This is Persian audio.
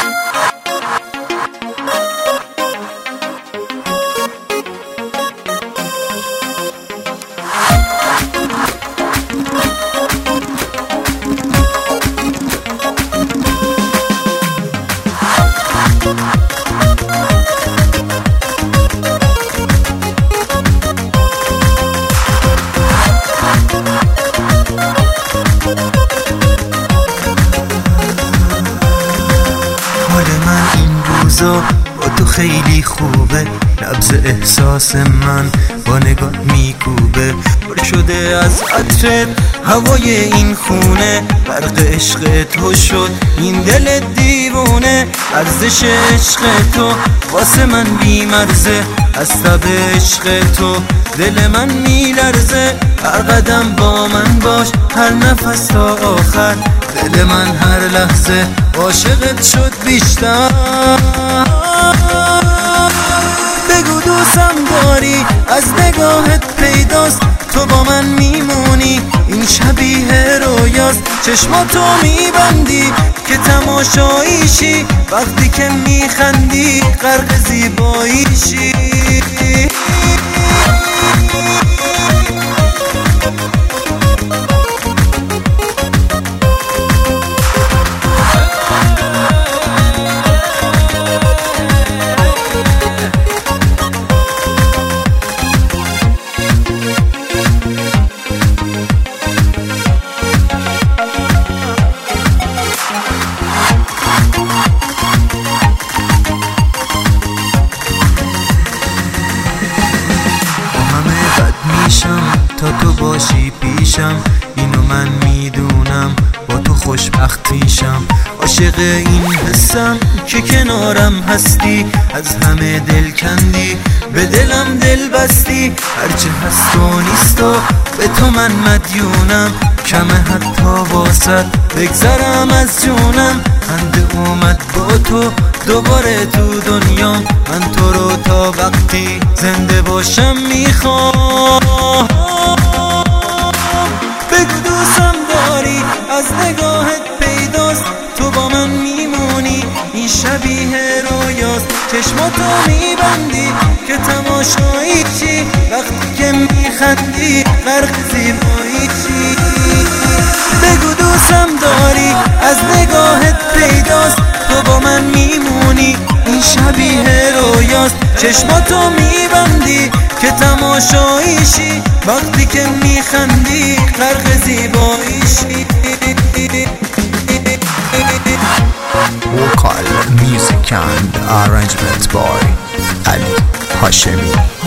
حال من این روزا با تو خیلی خوبه، نبض احساس من با نگاه میکوبه، پر شده از عطرت هوای این خونه، برق عشق تو شد این دل دیوونه، ارزش عشق تو واسه من بیمرزه، از تب عشق تو دل من میلرزه، هر قدم با من باش، هر نفس تا آخر، دل من هر لحظه عاشقت شد بیشتر. بگو دوستم داری، از نگاهت پیداست تو با من میمونی، این شبیه رویاست، چشماتو میبندی که تماشاییشی، وقتی که میخندی غرق زیباییشی. تا تو باشی پیشم، اینو من میدونم، با تو خوشبخت میشم، عاشق این حسم که کنارم هستی، از همه دل کندی به دلم دل بستی، هرچه هست و نیست و به تو من مدیونم، کمه حتی واسد بگذرم از جونم، خنده اومد با تو دوباره تو دنیام، من تو رو تا وقتی زنده باشم میخوام. بگو دوستم داری، از نگاهت پیداست تو با من میمونی، این شبیه رویاست، چشماتو میبندی که تماشاییشی، وقتی که میخندی غرق زیباییشی. بگو دوستم داری، از نگاهت پیداست تو با من میمونی، این شبیه رویاست، چشماتو میبندی که تماشاییشی، وقتی که میخندی غرق زیباییشی. Vocal music and arrangement by Ali Hashemi.